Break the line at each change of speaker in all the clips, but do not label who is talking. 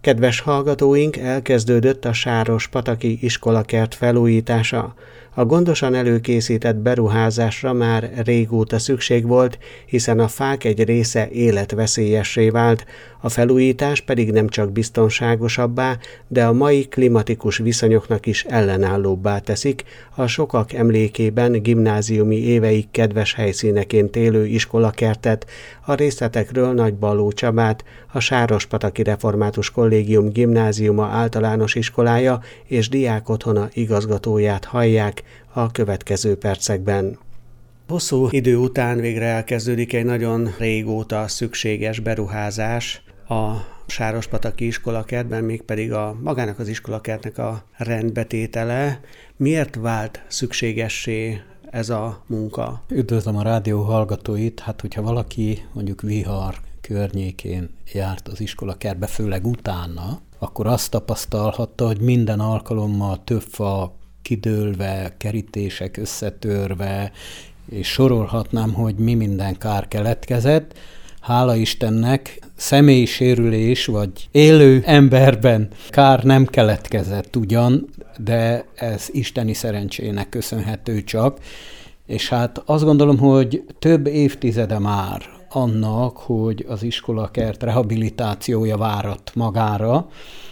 Kedves hallgatóink, elkezdődött a Sárospataki iskolakert felújítása. A gondosan előkészített beruházásra már régóta szükség volt, hiszen a fák egy része életveszélyessé vált, a felújítás pedig nem csak biztonságosabbá, de a mai klimatikus viszonyoknak is ellenállóbbá teszik, a sokak emlékében gimnáziumi éveik kedves helyszíneként élő iskolakertet, a részletekről Nagy Balló Csabát, a Sárospataki Református Kollégium Gimnáziuma általános iskolája és diákotthona igazgatóját hallják a következő percekben. Hosszú idő után végre elkezdődik egy nagyon régóta szükséges beruházás a Sárospataki iskolakertben, mégpedig magának az iskolakertnek a rendbetétele. Miért vált szükségessé ez a munka?
Üdvözlöm a rádió hallgatóit. Hogyha valaki mondjuk Vihar környékén járt az iskolakertbe, főleg utána, akkor azt tapasztalhatta, hogy minden alkalommal több fa kidőlve, kerítések összetörve, és sorolhatnám, hogy mi minden kár keletkezett. Hála Istennek személyi sérülés vagy élő emberben kár nem keletkezett ugyan, de ez isteni szerencsének köszönhető csak. És azt gondolom, hogy több évtizede már annak, hogy az iskolakert rehabilitációja várat magára,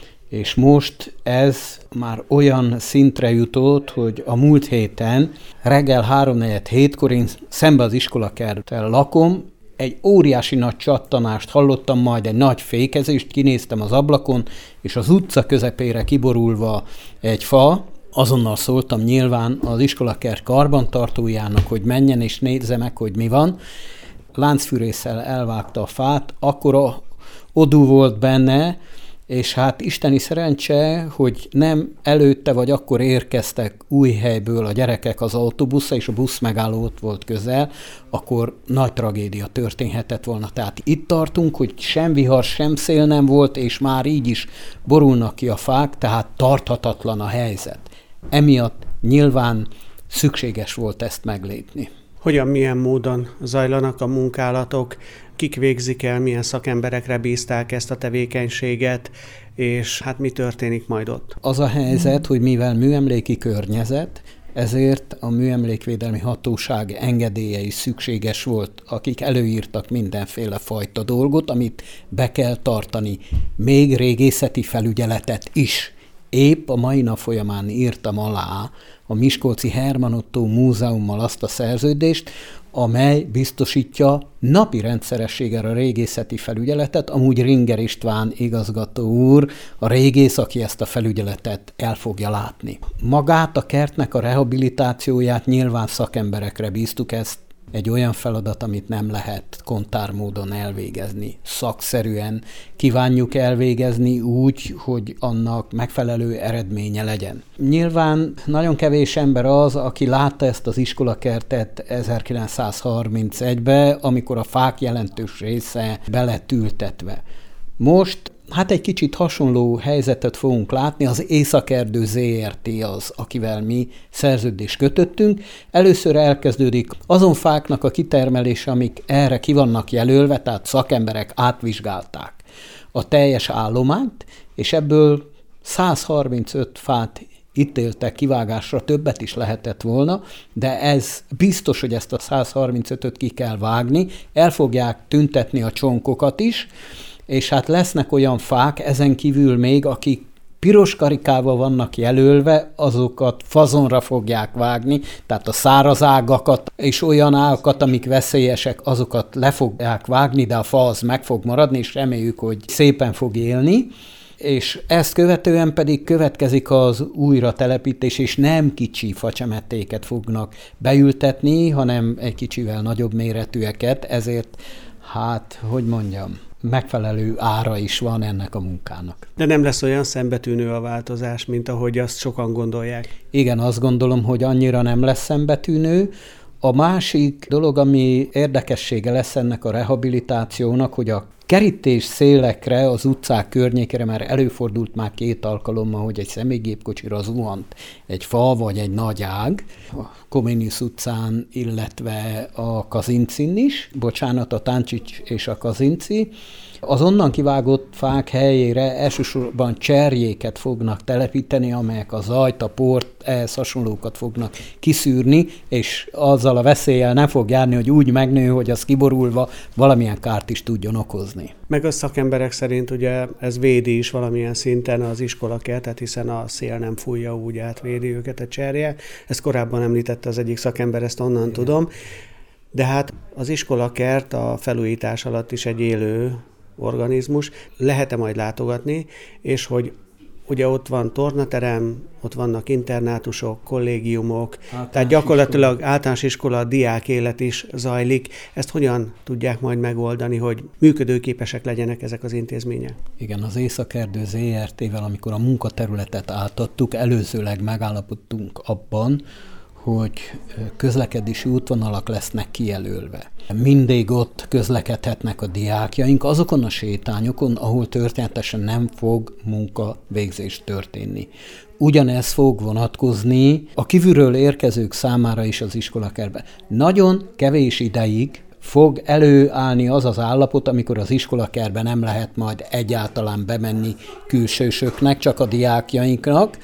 és most ez már olyan szintre jutott, hogy a múlt héten reggel 3:47-kor én szembe az iskolakerttel lakom, egy óriási nagy csattanást hallottam, majd egy nagy fékezést, kinéztem az ablakon, és az utca közepére kiborulva egy fa. Azonnal szóltam nyilván az iskolakert karbantartójának, hogy menjen és nézze meg, hogy mi van. Láncfűrésszel elvágta a fát, akkora odú volt benne, és isteni szerencse, hogy nem előtte vagy akkor érkeztek Újhelyből a gyerekek az autóbuszra, és a busz megálló ott volt közel, akkor nagy tragédia történhetett volna. Tehát itt tartunk, hogy sem vihar, sem szél nem volt, és már így is borulnak ki a fák, tehát tarthatatlan a helyzet. Emiatt nyilván szükséges volt ezt meglépni.
Milyen módon zajlanak a munkálatok, kik végzik el, milyen szakemberekre bízták ezt a tevékenységet, és mi történik majd ott?
Az a helyzet, hogy mivel műemléki környezet, ezért a Műemlékvédelmi Hatóság engedélye is szükséges volt, akik előírtak mindenféle fajta dolgot, amit be kell tartani, még régészeti felügyeletet is. Épp a mai nap folyamán írtam alá a Miskolci Herman Ottó Múzeummal azt a szerződést, amely biztosítja napi rendszerességgel a régészeti felügyeletet. Amúgy Ringer István igazgató úr, a régész, aki ezt a felügyeletet el fogja látni. Magát a kertnek a rehabilitációját nyilván szakemberekre bíztuk, ezt egy olyan feladat, amit nem lehet kontármódon elvégezni. Szakszerűen kívánjuk elvégezni úgy, hogy annak megfelelő eredménye legyen. Nyilván nagyon kevés ember az, aki látta ezt az iskolakertet 1931-ben, amikor a fák jelentős része be lett ültetve. Most egy kicsit hasonló helyzetet fogunk látni, az Északerdő ZRT az, akivel mi szerződést kötöttünk. Először elkezdődik azon fáknak a kitermelése, amik erre ki vannak jelölve, tehát szakemberek átvizsgálták a teljes állományt, és ebből 135 fát ítéltek kivágásra, többet is lehetett volna, de ez biztos, hogy ezt a 135-öt ki kell vágni, el fogják tüntetni a csonkokat is, és lesznek olyan fák, ezen kívül még, akik piros karikával vannak jelölve, azokat fazonra fogják vágni, tehát a száraz ágakat és olyan ágakat, amik veszélyesek, azokat le fogják vágni, de a fa az meg fog maradni, és reméljük, hogy szépen fog élni. És ezt követően pedig következik az újratelepítés, és nem kicsi facsemettéket fognak beültetni, hanem egy kicsivel nagyobb méretűeket, ezért megfelelő ára is van ennek a munkának.
De nem lesz olyan szembetűnő a változás, mint ahogy azt sokan gondolják.
Igen, azt gondolom, hogy annyira nem lesz szembetűnő. A másik dolog, ami érdekessége lesz ennek a rehabilitációnak, hogy a kerítés szélekre, az utcák környékére, mert előfordult már 2 alkalommal, hogy egy személygépkocsira zuhant egy fa vagy egy nagy ág, a Comenius utcán, illetve a Kazincin is, a Táncsics és a Kazinci, Az onnan kivágott fák helyére elsősorban cserjéket fognak telepíteni, amelyek a zajt, a port, ehhez hasonlókat fognak kiszűrni, és azzal a veszéllyel nem fog járni, hogy úgy megnő, hogy az kiborulva valamilyen kárt is tudjon okozni.
Meg a szakemberek szerint ugye ez védi is valamilyen szinten az iskolakertet, hiszen a szél nem fújja, úgy átvédi őket a cserje. Ezt korábban említette az egyik szakember, ezt onnan tudom. De hát az iskolakert a felújítás alatt is egy élő organizmus. Lehet-e majd látogatni, és hogy ugye ott van tornaterem, ott vannak internátusok, kollégiumok, tehát gyakorlatilag általános iskola, diák élet is zajlik. Ezt hogyan tudják majd megoldani, hogy működőképesek legyenek ezek az intézmények?
Igen, az Északerdő ZRT-vel, amikor a munkaterületet átadtuk, előzőleg megállapodtunk abban, hogy közlekedési útvonalak lesznek kijelölve. Mindig ott közlekedhetnek a diákjaink azokon a sétányokon, ahol történetesen nem fog munkavégzés történni. Ugyanez fog vonatkozni a kívülről érkezők számára is az iskolakertben. Nagyon kevés ideig fog előállni az az állapot, amikor az iskolakertbe nem lehet majd egyáltalán bemenni külsősöknek, csak a diákjainknak.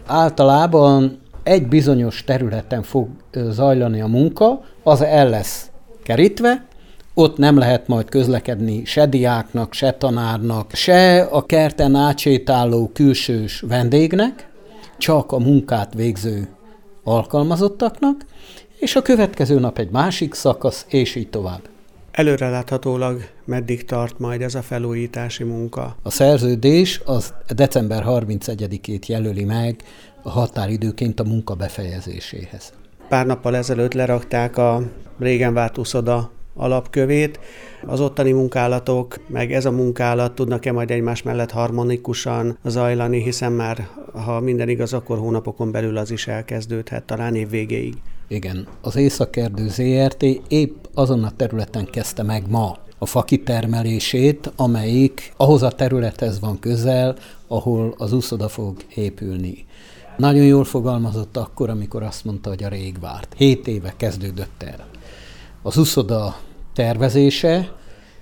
Általában egy bizonyos területen fog zajlani a munka, az el lesz kerítve, ott nem lehet majd közlekedni se diáknak, se tanárnak, se a kerten átsétáló külsős vendégnek, csak a munkát végző alkalmazottaknak, és a következő nap egy másik szakasz, és így tovább.
Előreláthatólag meddig tart majd ez a felújítási munka?
A szerződés az december 31-ét jelöli meg a határidőként a munka befejezéséhez.
Pár nappal ezelőtt lerakták a régen várt uszoda alapkövét. Az ottani munkálatok, meg ez a munkálat tudnak-e majd egymás mellett harmonikusan zajlani, hiszen már, ha minden igaz, akkor hónapokon belül az is elkezdődhet, talán év végéig.
Igen, az Északerdő ZRT épp azon a területen kezdte meg ma a fakitermelését, amelyik ahhoz a területhez van közel, ahol az uszoda fog épülni. Nagyon jól fogalmazott akkor, amikor azt mondta, hogy a rég várt. 7 éve kezdődött el az uszoda tervezése,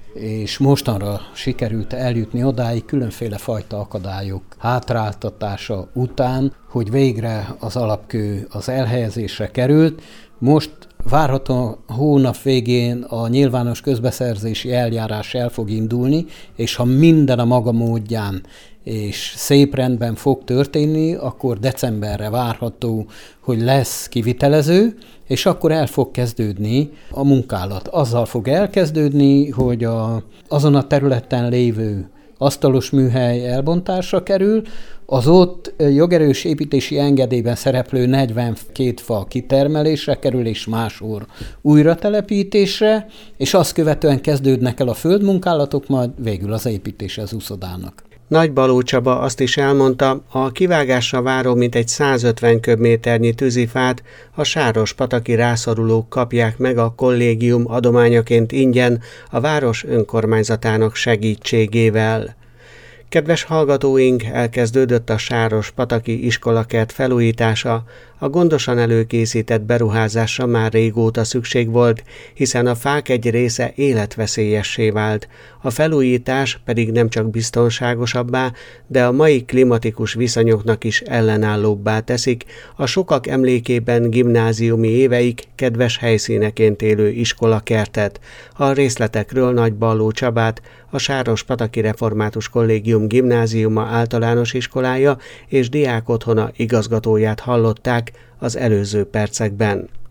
és mostanra sikerült eljutni odáig különféle fajta akadályok hátráltatása után, hogy végre az alapkő az elhelyezésre került. Most várhatóan hónap végén a nyilvános közbeszerzési eljárás el fog indulni, és ha minden a maga módján és szép rendben fog történni, akkor decemberre várható, hogy lesz kivitelező, és akkor el fog kezdődni a munkálat. Azzal fog elkezdődni, hogy azon a területen lévő asztalos műhely elbontásra kerül, az ott jogerős építési engedélyben szereplő 42 fa kitermelésre kerül, és máshol újratelepítésre, és azt követően kezdődnek el a földmunkálatok, majd végül az építés az uszodának.
Nagy Baló Csaba azt is elmondta, a kivágásra váró mintegy 150 köbméternyi tűzifát a sárospataki rászorulók kapják meg a kollégium adományaként ingyen a város önkormányzatának segítségével. Kedves hallgatóink, elkezdődött a sárospataki iskolakert felújítása, a gondosan előkészített beruházásra már régóta szükség volt, hiszen a fák egy része életveszélyessé vált, a felújítás pedig nem csak biztonságosabbá, de a mai klimatikus viszonyoknak is ellenállóbbá teszik a sokak emlékében gimnáziumi éveik kedves helyszíneként élő iskolakertet. A részletekről Nagy Balló Csabát, a Sárospataki Református Kollégium Gimnáziuma általános iskolája és diákotthona igazgatóját hallották az előző percekben.